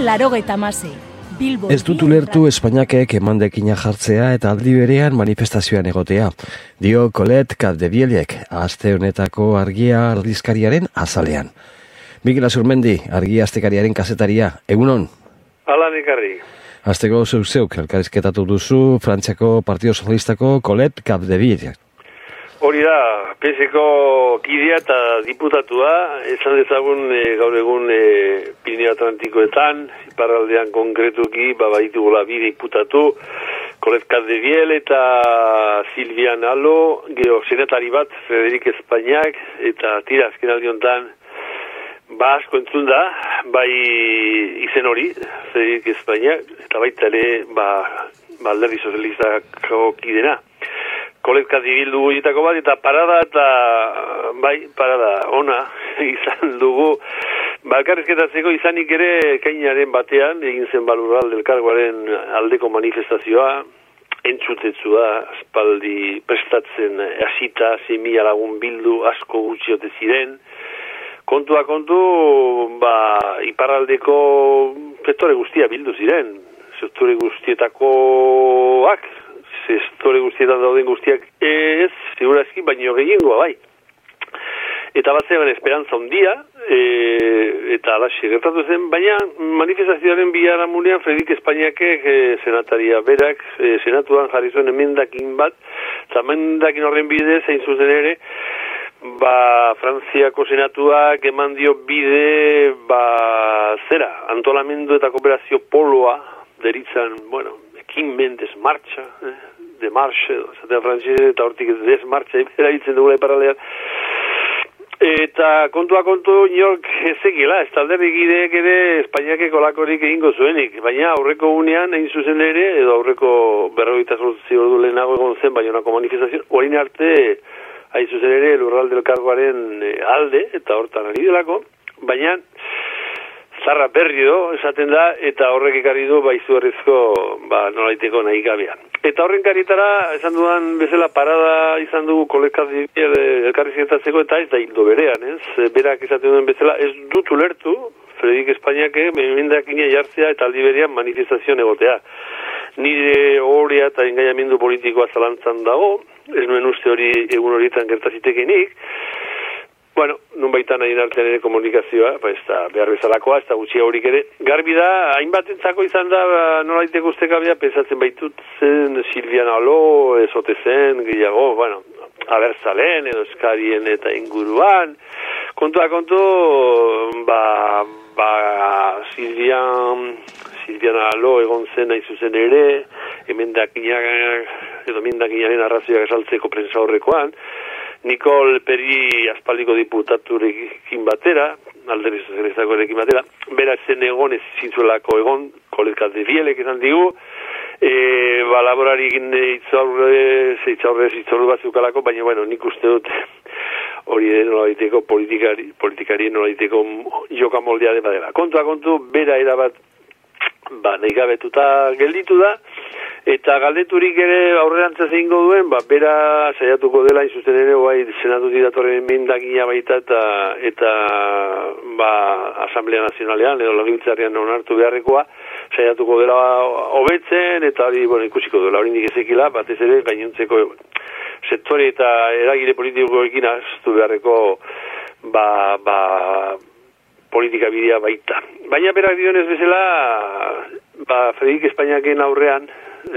1986. Bilbo. Ez dut ulertu Espainiakek emandekina jartzea eta aldi berean manifestazioan egotea. Dio Colette Capdevielek, aste honetako Argia aldizkariaren azalean. Mikel Azurmendi, Argia astekariaren kazetaria, egunon? Alan ekarri. Azteko zeuk elkarrizketatu duzu Frantziako Partido Socialistako Colette Capdevielek. Hori da, PSko kidea eta diputatua, esan dezagun gaur egun Pirineo Atlantikoetan, iparraldean konkretuki, baditugula bi diputatu, Colette Capdeviel eta Silvian Alo, gero senatari bat, Frederik Espainiak, eta tira azken aldiontan, asko entzun da, bai izen hori, Frederik Espainiak, eta baita ere, alderdi sozialistako kidena. Colette Capdeviel dugu egitako bat, eta parada ona izan dugu. Elkarrizketatzeko izanik ere kainaren batean, egin zen Lurralde Elkargoaren aldeko manifestazioa, entzutetzua, aspaldi prestatzen hasita, 6.000 lagun bildu, asko gutxiote ziren. Kontua kontu, iparraldeko sektore guztia bildu ziren, sektore guztietakoak, sektore guztietan dauden guztiak ez, segurazki, baino gehiengoa bai. Eta bat zegoen esperantza ondia, eta alaxe gertatu zen, baina manifestazioaren biharamunean Frederik Espainiakek senataria berak, senatuan jarri zuen emendakin bat, eta emendakin horren bidez, zein zuzen ere, Frantziako senatuak eman dio bide, antolamendu eta kooperazio poloa, deritzan, ekinmen desmartxa, demarche, zaten frantzese, eta hortik desmartxa, erabiltzen dugula iparraldean. Eta kontua kontu, York ezekila, ez talderrik ideek ere Espainiakeko lakorik egingo zuenik, baina aurreko unean, egin zuzen ere, edo aurreko 48 ordu lehenago egon zen, baionako manifestazio, orain arte, hain zuzen ere, Lurralde Elkargoaren alde, eta hortan ari delako, baina zarra berri do, esaten da, eta horrek ekarri du izugarrizko nolaiteko nahi gabean. Eta horren karitara, esan dudan bezala parada izan dugu elkarrizketatzeko eta ez da hildo berean, ez? Berak esaten duen bezala, ez dut ulertu, Frederik Espainiake, emendakina jartzea eta aldi berean manifestazioan egotea. Nire horia eta engaiamendu politikoa zalantzan dago, ez nuen uste hori egun horietan gertazitekenik. Nun baitan hain artean ere komunikazioa, ez da behar bezalakoa, ez da gutxia horik ere. Garbi da, hainbatentzako izan da, nolaiteko ustekabea, pensatzen baitut zen, Silvian Alo, ezote zen, gehiago, abertzalen, edo eskarien eta inguruan. Kontua kontu, Silvian Alo egon zen nahi zuzen ere, emendakinaren arrazoiak esaltzeko prensa horrekoan, Nicole Peri aspaldiko diputaturekin batera, alderdi sozialistakoarekin batera, berak zen egon ez zintzuelako egon, Colette Capdevielek esan digu, laborarik itzaurrez batzukalako, baina nik uste dut hori nolaiteko politikarien nolaiteko joka moldea de badela. Kontu, bera erabat nahi gabetuta gelditu da, eta galdeturik ere aurrerantza zeingo duen, bera saiatuko dela inzuzen ere, senatutik datorren emendakina baita eta Asamblea Nazionalean, edo Legebiltzarrean onartu beharrekoa, saiatuko dela hobetzen, eta hori, ikusiko dela, hori indik ezekila, batez ere, gainontzeko sektore eta eragile politikoekin astu beharreko politika bidea baita. Baina berak dionez bezala, Frederik Espainiaken aurrean,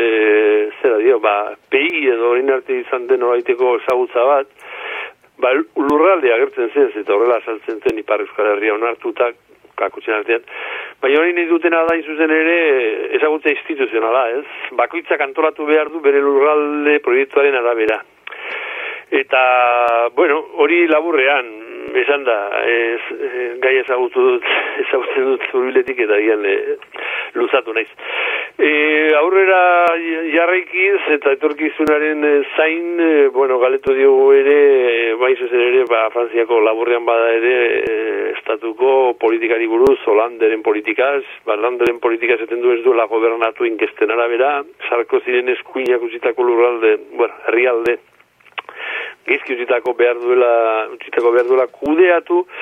PI edo horrein arte izan den horaiteko ezagutza bat, lurralde agertzen zen, eta horrela asaltzen zen Ipar Euskal Herria onartutak, kakutxen artean, baina hori nahi dutena da zuzen ere ezagutza instituzionala, ez? Bakoitzak antolatu behar du bere lurralde proiektuaren arabera. Eta, hori laburrean, esan da, gai ezagutzen dut zurbiletik eta gian luzatu naiz. Aurrera jarraikiz eta etorkizunaren zain, galetu diogu ere, zuzen ere, Frantziako laburrean bada ere, estatuko politikari buruz, Hollanderen politikaz, Hollanderen politikaz eten du ez duela gobernatu inkesten arabera, Sarkoziren eskuinak utzitako lurralde, herrialde, gizki utzitako behar duela kudeatu,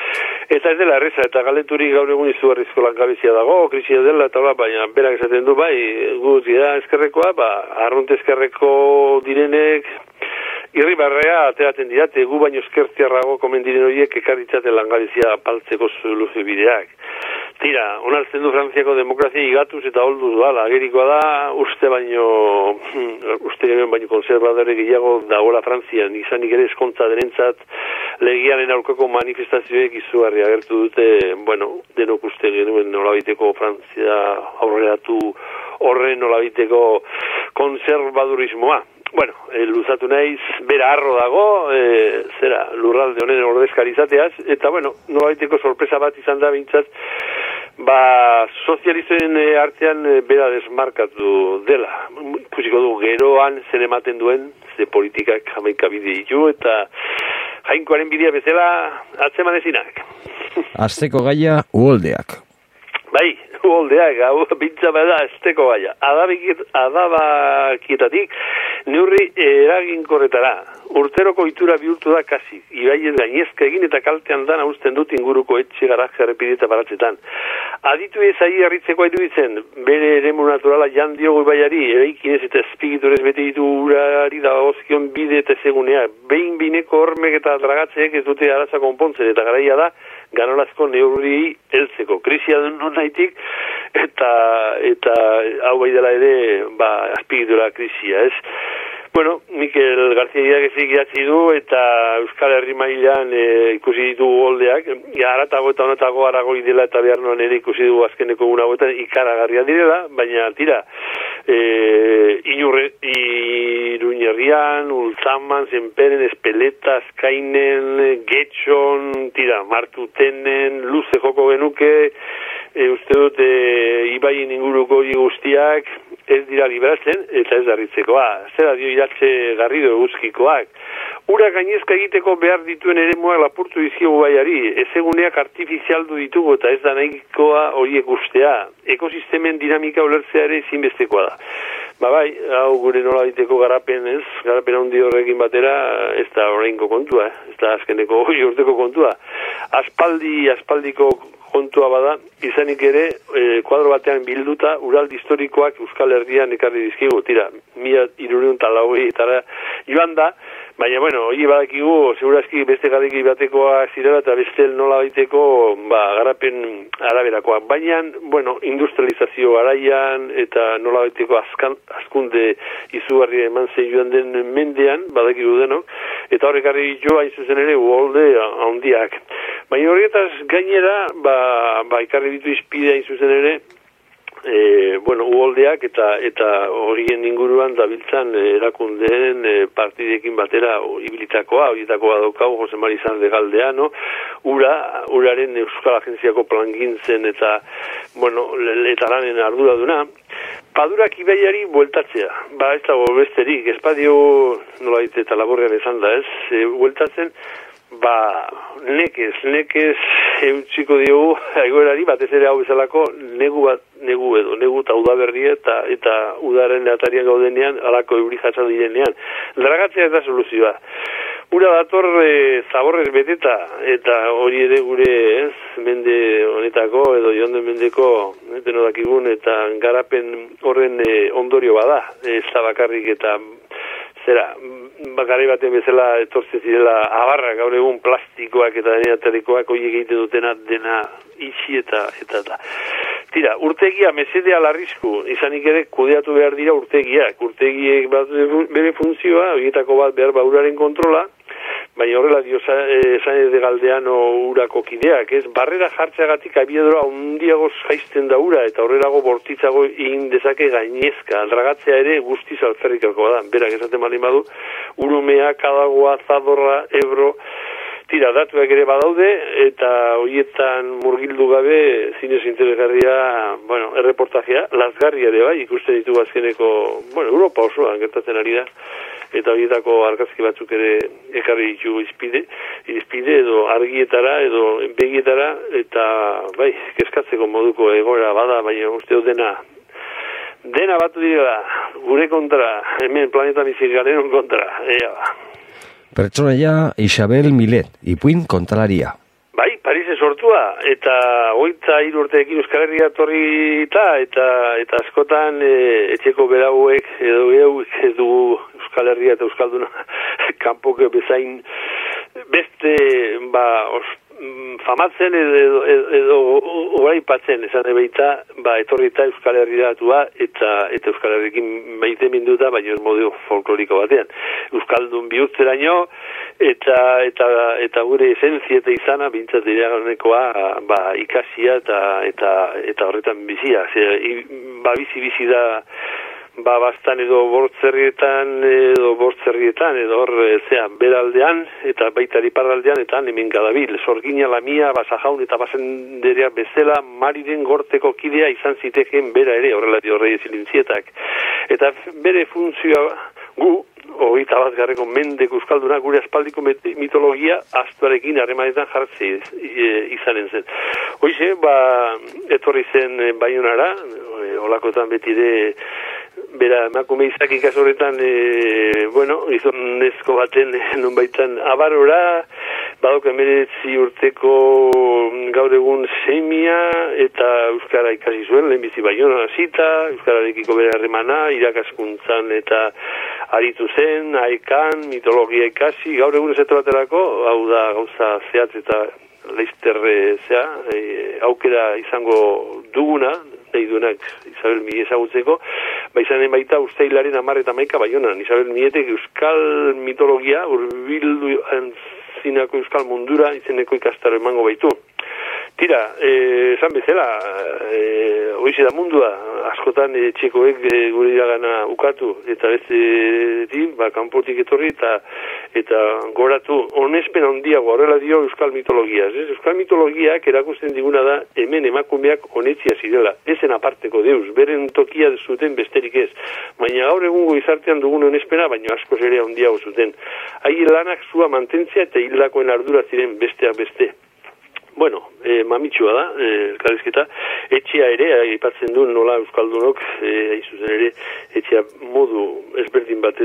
Eta ez dela erreza, eta galeturik gaur egun izugarrizko langabezia dago, krisia dela, eta baina berak esaten du, bai, guzti da eskerrekoa, arrunt eskerreko direnek, irribarrea ateratzen dirate, gu baino eskertiarrago komen diren horiek ekarritzate langabezia paltzeko luze bideak. Tira, onartzen du Frantziako demokrazia igatuz eta olduz dala, agerikoa da, uste baino konservadore gehiago dagoela Frantzian, izanik ere eskontza denentzat legiaren aurkako manifestazioek izugarri agertu dute, denok uste genuen nolabiteko Frantzia aurreratu horren nolabiteko konservadurismoa. Luzatu naiz, bera arro dago, lurralde honen ordezkari izateaz, eta nolabaiteko sorpresa bat izan da bintzat, sozialisten artean bera desmarkatu dela. Ikusiko du, geroan zen ematen duen, ze politikak jamaika bide ditu, eta jainkoaren bidea bezala atzeman ezinak. Azteko gaia, uholdeak. Bai, uholdeak, bintza bada azteko gaia. Adabakietatik, neurri eraginkorretara. Urteroko itura bihurtu da kasi. Ibaiez gainezka egin eta kaltean dana usten dut inguruko etxe garaje errepideta baratzetan. Aditu ez ahi harritzeko iruditzen, bere eremu naturala jan diogu ibaiari, eraikinez eta espigiturez bete ditu urari da ozkion bide eta ezegunea. Behin bineko hormek eta dragatzeek ez dute araza konpontzen eta garaia da, ganolazko neurri heltzeko. Krisia den nonaitik eta hau bai dela ere azpigitura krisia, ez? Mikel García Iagezek idatzi du eta Euskal Herri mailan ikusi ditu uholdeak, haratago eta honetago aragoi dela eta behar noan ere ikusi du azkeneko egun hauetan ikaragarria direla, baina tira, Iruñerrian, Ultzaman, Zenperen, Espeleta, Azkainen, Getxon, tira, Martutenen, luze joko genuke, uste dut ibaien inguruko guztiak ez dira liberatzen eta ez darritzekoa. Zera dio idatze Garrido eguzkikoak. Ura gainezka egiteko behar dituen eremuak lapurtu dizkiogu baiari. Ezeguneak artifizialdu ditugu eta ez da nahikoa horiek ustea. Ekosistemen dinamika ulertzea ere ezinbestekoa da. Bai, hau gure nolabiteko garapen handi horrekin batera, ez da orainko kontua, ez da azkeneko urteko kontua. Aspaldiko kontua bada, izanik ere, kuadro batean bilduta, uraldi historikoak Euskal Herrian ekarri dizkigu, tira, 1380 joan da, baina, hori badakigu, segurazki beste gadeki batekoa zirela eta beste nola baiteko, garapen araberakoa. Baina, industrializazio garaian eta nola baiteko azkunde izugarri eman joan den mendean, badakigu denok, eta horrekarri ditu hain zuzen ere uholde handiak. Baina horretaz gainera, ikarri ditu izpide hain zuzen ere, uholdeak eta horien inguruan dabiltzan erakundeen partidekin batera ibilitakoa, horietakoa daukau Jose Mari Sanz de Galdeano, uraren Euskal Agentziako plangintzen eta letaranen arduraduna, padurak ibaiari bueltatzea. Ez dago besterik, espadio nolait eta laborrean esan da ez, bueltatzen, nekez eutsiko diogu egoerari batez ere hau bezalako negu eta udaberria eta udaren atarian gaudenean alako euri jatsa direnean. Dragatzea ez da soluzioa. Ura dator zaborrez beteta eta hori ere gure mende honetako edo jonden mendeko denodakigun eta garapen horren ondorio bada. Ez da bakarrik eta bakarri baten bezala etortzen zirela abarra gaur egun plastikoak eta deneatarikoak horiek egiten dutena dena itxi eta. Tira, urtegia mesedea larrizku, izanik ere kudeatu behar dira urtegiak. Urtegiek bere funtzioa, horietako bat behar uraren kontrola, baina horrela dio Sanz de Galdeano urako kideak, ez? Barrera jartzeagatik abiadora handiagoz jaisten da ura, eta horrelago bortitzago egin dezake gainezka. Dragatzea ere guztiz alferrikakoa da. Berak esaten baldin badu, Urumea, Kadagoa, Zadorra, Ebro, tira, datuak ere badaude, eta horietan murgildu gabe, zinez interesgarria, erreportajea, lazgarria ere bai, ikusten ditugu azkeneko, Europa osoan gertatzen ari da, eta horietako argazki batzuk ere ekarri ditugu izpide edo argietara edo begietara, eta kezkatzeko moduko egoera bada, baina uste dena batu direla, gure kontra, hemen planeta bizik garen kontra, Pertsonaia Isabel Milet, ipuin kontalaria. Bai, Arize sortua, eta 23 urteekin Euskal Herria torri eta askotan etxeko berauek edo euek ez dugu Euskal Herria eta Euskalduna kanpoke bezain beste famatzen edo oraipatzen esan ebeita etorrita Euskal Herriatua eta Euskal Herrikin maite minduta, baina ez modu folkloriko batean. Euskaldun bihurtzeraino eta gure esentzia eta izana bintzat iragonekoa ikasia eta horretan bizia. Bizi da bastan edo bortzerrietan edo hor beraldean eta baita iparraldean eta hemen gadabil. Sorgina lamia, basajaun eta basenderea bezala Mariren gorteko kidea izan ziteken bera ere horrela horrei zilintzietak. Eta bere funtzioa gu 21. mendeko euskalduna gure aspaldiko mitologia astuarekin harremanetan jartze izanen zen. Hoize, etorri zen Baionara, olakotan beti de bera emakume izak ikasorretan izonezko baten nonbaitan abarora, badok 19 urteko gaur egun semia eta euskara ikasi zuen, lehenbizi Baiona hasita, euskararekiko bere harremana, irakaskuntzan eta aritu zen, aekan, mitologia ikasi, gaur egun ezetraterako, hau da gauza zehatz eta leizter aukera izango duguna, deidunak Isabel Mie ezagutzeko, izanen baita uztailaren 10 eta 11 Baionan. Isabel Mietek euskal mitologia hurbildu antzinako euskal mundura izeneko ikastaro emango baitu. Tira, esan bezala, hoize da mundua, askotan txekoek gure iragana ukatu, eta beste kanpotik etorri eta goratu onespen handiago horrela dio euskal mitologia. Euskal mitologiak erakusten diguna da hemen emakumeak onetzia zirela, ezen aparteko deus, beren tokia zuten besterik ez. Baina gaur egungo izartean dugun onespena, baina askoz ere handiago zuten. Haien lanak zua mantentzia eta hildakoen ardura ziren besteak beste. Bueno, mamitsua da, elkarrizketa, etxea ere, aipatzen du nola euskaldunok, zuzen ere, etxea modu ezberdin batez,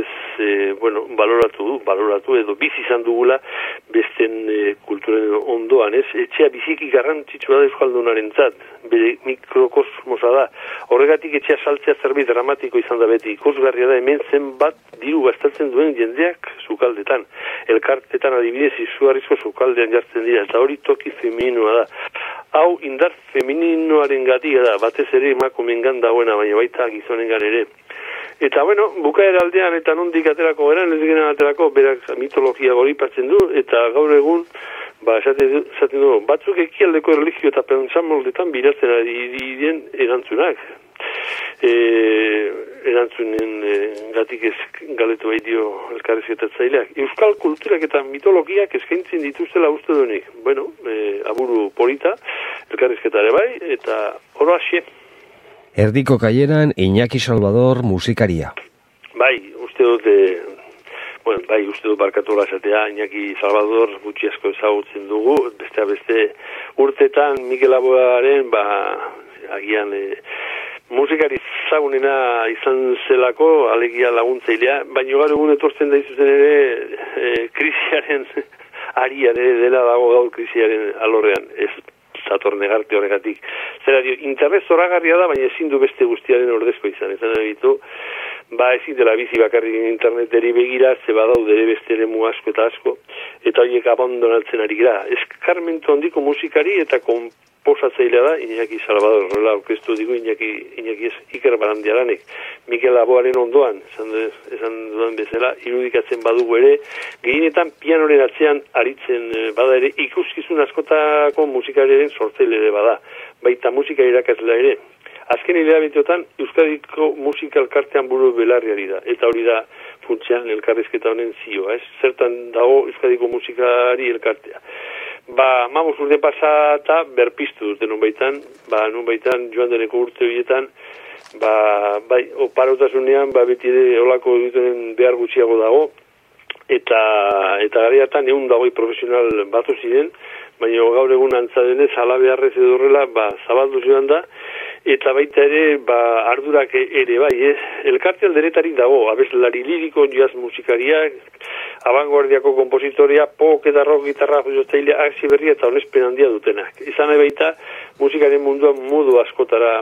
baloratu edo bizi izan dugula besten kulturen ondoan, ez? Etxea biziki garrantzitsua da euskaldunaren zat, bere mikrokosmosa da. Horregatik etxea saltzea zerbait dramatiko izan da beti. Ikusgarria da hemen zenbat diru gastatzen duen jendeak sukaldetan. Elkartetan adibidez izugarrizko sukaldean jartzen dira, eta hori toki femininoa da. Hau indar femininoaren gatik da, batez ere emakumengan dagoena, baina baita gizonengan ere. Eta bukaera aldean eta nondik aterako geran, ez gena aterako, berak mitologia goripatzen du, eta gaur egun, esaten du, batzuk ekialdeko erlijio eta pentsamoldetan biratzen ari diren erantzunak. Erantzunen gatik ez galetu bai dio elkarrizketatzaileak. Euskal kulturak eta mitologiak eskaintzen dituztela uste duenik. Aburu polita, elkarrizketare bai, eta oro hasie. Erdiko kaieran Iñaki Salvador musikaria. Uste dut barkatola esatea, Iñaki Salvador gutxi asko ezagutzen dugu, beste urtetan Mikel Laboaren, agian musikari zagunena izan zelako, alegia laguntzailea, baina gaur egun etortzen da izuzen ere krisiaren arian ere dela dago gaur krisiaren alorrean, ez zator negarte horregatik. Zera dio, internet zoragarria da, baina ezin du beste guztiaren ordezko izan. Ezan egitu, ezin dela bizi bakarrik interneteri begira, ze badaude ere beste eremu asko eta asko, eta horiek abandonatzen ari gira. Eskarmentu handiko musikari eta konposatzailea da, Iñaki Salvador, horrela aurkeztu digu Iñaki Iker Barandiaranek. Mikel Laboaren ondoan, esan dudan bezala, irudikatzen badugu ere, gehienetan pianoren atzean aritzen bada ere, ikuskizun askotako musikariaren sortzaile ere bada, baita musika irakaslea ere. Azken hilabeteotan Euskadiko musika elkartean buru belarriari da, eta hori da funtsean elkarrizketa honen zioa, zertan dago Euskadiko musikari elkartea. 15 urte pasata berpiztu dute nunbaitan joan deneko urte horietan, oparotasunean, beti ere olako duten behar gutxiago dago, eta garaiatan 120 profesional batu ziren, baina gaur egun antza denez, ala beharrez edo horrela, zabaldu joan da, eta baita ere, ardurak ere bai, elkarte alderetarik dago, abeslari liriko, jazz musikariak, abanguardiako kompositoria, pop eta rock gitarra jotzailea, aksi berria eta onespen handia dutenak. Izan nahi baita, musikaren munduan modu askotara,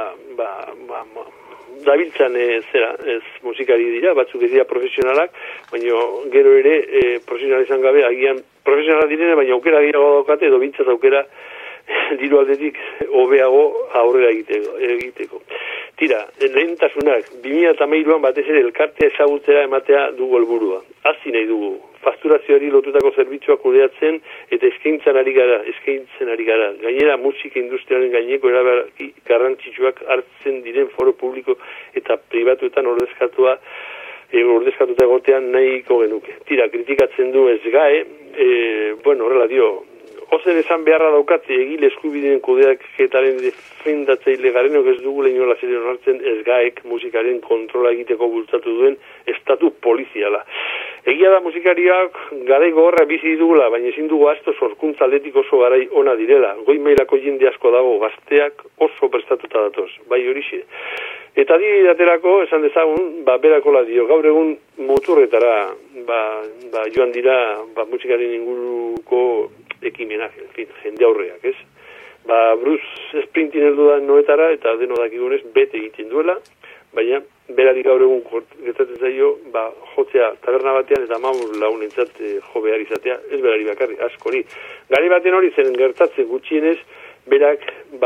dabiltzan musikari dira, batzuk ez dira profesionalak, baina gero ere profesional izan gabe, agian profesionalak direne, baina aukera gehiago daukate, edo bintzat aukera diru aldetik hobeago aurrera egiteko. Tira, lehentasunak, 2013an batez ere elkartea ezagutzera ematea dugu helburua. Hasi nahi dugu, fakturazioari lotutako zerbitzuak kudeatzen eta eskaintzen ari gara. Gainera, musika industrialen gaineko erabaki garrantzitsuak hartzen diren foro publiko eta pribatuetan ordezkatuta egotean nahiko genuke. Tira, kritikatzen du SGAE, horrela dio, ozen esan beharra daukatze egile eskubideen kudeaketaren defendatzaile garenok ez dugu lehinola zeren hartzen SGAEk musikaren kontrola egiteko bultzatu duen estatu poliziala. Egia da musikariak garaiko horra bizi dugula, baina ezin dugu asto sorkuntza aldetik oso garai ona direla. Goi mailako jende asko dago, gazteak oso prestatuta datoz, bai horixe. Eta adibidaterako, esan dezagun, berakola dio, gaur egun muturretara joan dira musikaren inguruko ekimenak, en fin, jende aurreak, ez? Bruce Springsteen heldu da noetara eta deno dakigunez bete egiten duela, baina berari gaur egun gertatzen zaio, jotzea taberna batean eta 15 lagunentzat jo behar izatea, ez berari bakarri, askori. Gari baten hori zen gertatzen gutxienez, berak,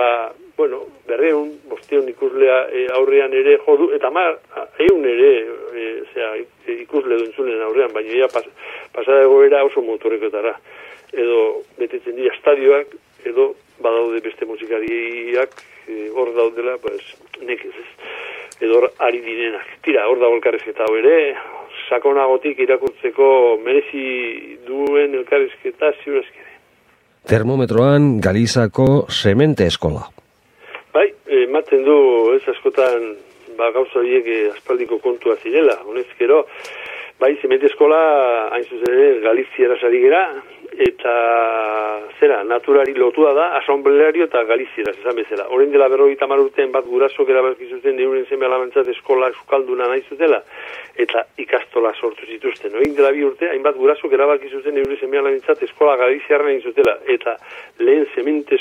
500 ikuslea aurrean ere jodu, eta 100 ere ikusle duentzulen aurrean, baina ja pasada egoera oso motorekotara. Edo betetzen dira estadioak, edo badaude beste musikariak hor daudela, nekez ez, edo hor ari direnak. Tira, hor dago elkarrizketa hau ere, sakonagotik irakurtzeko merezi duen elkarrizketa ziurazkere. Termometroan Galizako semente eskola. Bai, ematen du ez askotan gauza horiek aspaldiko kontua zirela. Honezkero, bai, semente eskola hain zuzen ere Galiziara sari gera, eta naturari lotua da, asanbleario eta Galizieraz, esan bezala. Orain dela 50 urtean bat gurasok erabaki zuten euren seme alabantzat eskola euskalduna nahi zutela, eta ikastola sortu zituzten. Orain dela 2 urte, hainbat gurasok erabaki zuten euren seme alabantzat eskola Galiziarra nahi zutela, eta lehen zemento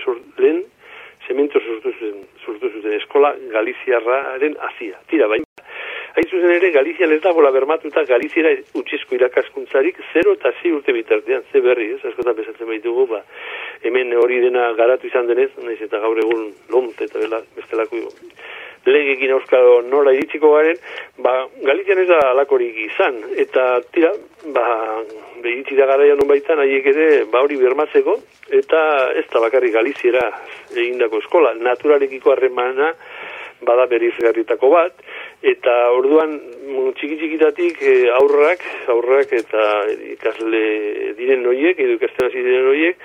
sortu zuten eskola Galiziarraren hasia. Tira, baina. Hain zuzen ere, Galizian ez dagoela bermatuta Galiziera utxezko irakaskuntzarik 0 eta 6 urte bitartean, ze berri, ez? Askotan bezatzen baitugu, hemen hori dena garatu izan denez, naiz eta gaur egun lont eta bestelako legekin euskalo nora iritsiko garen, Galizian ez da alakorik izan, eta tira, iritsi da garaian honbaitan, haiek ere, hori bermatzeko, eta ez da bakarrik Galiziera egindako eskola, naturarekiko harremana, bada berizgarritako bat, eta orduan txiki-txikitatik aurrak eta ikasle diren horiek, edo ikasten hasi diren horiek,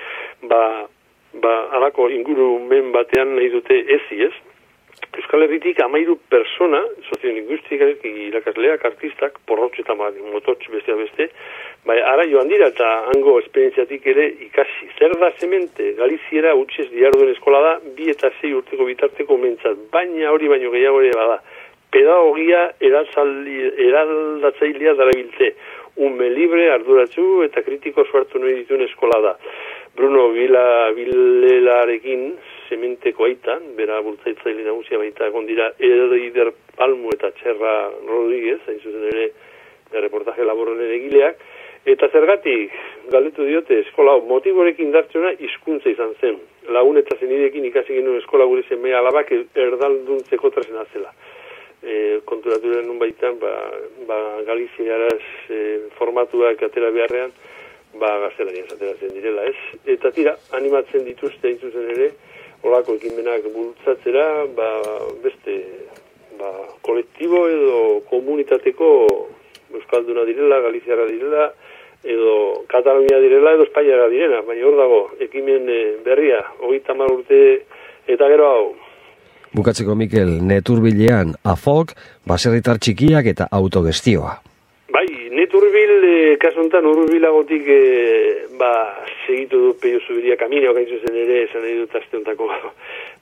alako ingurumen batean nahi dute ez? Euskal Herritik 13 persona, soziolinguistikak, irakasleak, artistak, porrotx eta mototx besteak beste, ara joan dira eta hango esperientziatik ere ikasi. Zer da semente, Galiziera utxez diarduen eskola da, 2 eta 6 urteko bitarteko mentzat, baina hori baino gehiago ere bada. Pedagogia eraldatzailea darabilte, unme libre, arduratsu eta kritiko suartu nahi dituen eskola da. Bruno Vilelarekin, sementeko aitan, bera bultzaitzaile nagusia baita egon dira Eider Palmu eta Txerra Rodríguez, hain zuzen ere reportaje laboralen egileak, eta zergatik galdetu diote eskola motiborekin dartzena hizkuntza izan zen. Lagun eta zenidekin ikasi genuen eskola gure seme alabak erdalduntzeko tresna zela. Konturaturen nun baitan, Galiziaraz formatuak atera beharrean, gaztelaniaz ateratzen direla, ez? Eta tira, animatzen dituzte hain zuzen ere, olako ekimenak bultzatzera, beste kolektibo edo komunitateko euskalduna direla, Galiziara direla, edo Katalunia direla, edo Espainiara direla, baina hor dago, ekimen berria, 30 urte eta gero hau. Bukatzeko, Mikel, neturbilean afok, baserritar txikiak eta autogestioa. Bai, neturbil, kasuntan urbilagotik segitu du Peio Zubiria Kaminoak hain zuzen ere, esan nahi dut asteontako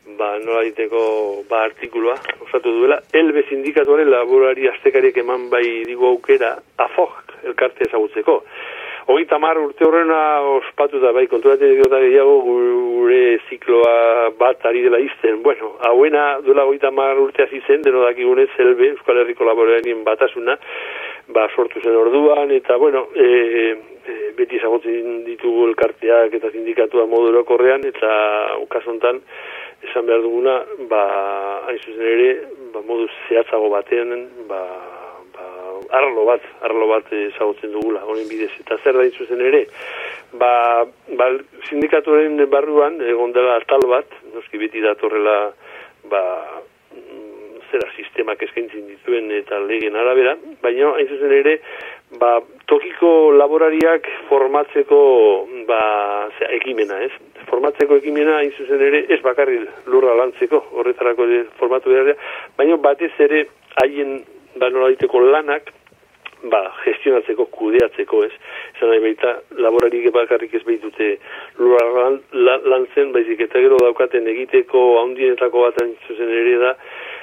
nola diteko artikulua osatu duela, Elbe sindikatuaren laborari astekariek eman bai digu aukera AFOG elkarte ezagutzeko. 30 urte horrena ospatu da, bai, konturatzen egiota gehiago gure zikloa bat ari dela izten. Bueno, hauena duela 30 urte hasi zen, deno dakigunez Elbe, Euskal Herriko Laborarien Batasuna, sortu zen orduan, eta, bueno, beti ezagutzen ditugu elkarteak eta sindikatua modu orokorrean, eta ukasontan, esan behar duguna, hain zuzen ere, modu zehatzago batean, arlo bat ezagutzen dugula, honen bidez. Eta zer da zuzen ere, sindikatuaren barruan, egon dela atal bat, noski beti datorrela, zera sistemak eskaintzen dituen eta legen arabera, baina hain zuzen ere, tokiko laborariak formatzeko ekimena, ez? Formatzeko ekimena hain zuzen ere, ez bakarri lurra lantzeko, horretarako formatu behar, baina batez ere haien nolaiteko lanak, gestionatzeko, kudeatzeko, ez? Esan nahi baita, laborarik bakarrik ez baitute lurra lantzen, baizik eta gero daukaten egiteko handienetako bat hain zuzen ere da,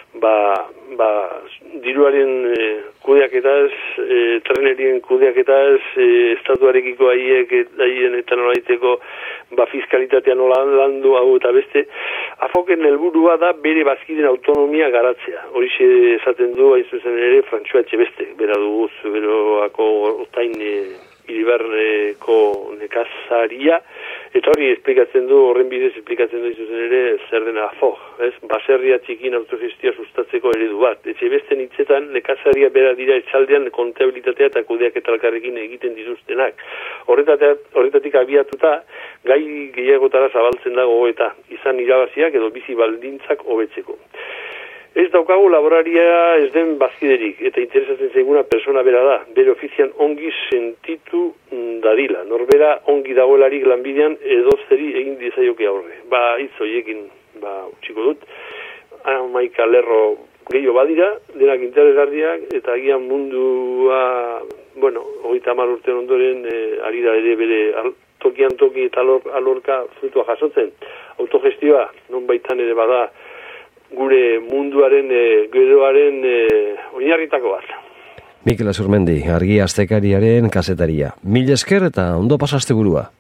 diruaren kudeaketaz, trenerien kudeaketaz, estatuarekiko haien eta nolaiteko fiskalitatea nola landu hau eta beste, AFOGen helburua da bere bazkiden autonomia garatzea. Horixe esaten du, hain zuzen ere, Frantzua Etxebeste, bera dugu, beroako otain Iribarreko nekazaria, eta hori esplikatzen du, horren bidez esplikatzen du zuzen ere, zer dena AFOG, ez? Baserria txikin autogestioa sustatzeko eredu bat. Etxebesten hitzetan, nekazaria bera dira etxaldean kontabilitatea eta kudeaketa elkarrekin egiten dituztenak. Horretatik abiatuta, gai gehiagotara zabaltzen dago eta izan irabaziak edo bizi baldintzak hobetzeko. Ez daukagu laboraria ez den bazkiderik, eta interesatzen zaiguna persona bera da, bere ofizian ongi sentitu dadila, norbera ongi dagoelarik lanbidean edozeri egin dizaioke aurre. Hitz horiekin utxiko dut, hamaika lerro gehiago badira, denak interesgarriak, eta agian mundua, 30 urte ondoren, ari da ere bere tokian toki eta alorka frutua jasotzen. Autogestioa, non baitan ere bada, gure munduaren, geroaren oinarritako bat. Mikel Azurmendi, argia astekariaren kasetaria. Mil esker eta ondo pasaste burua.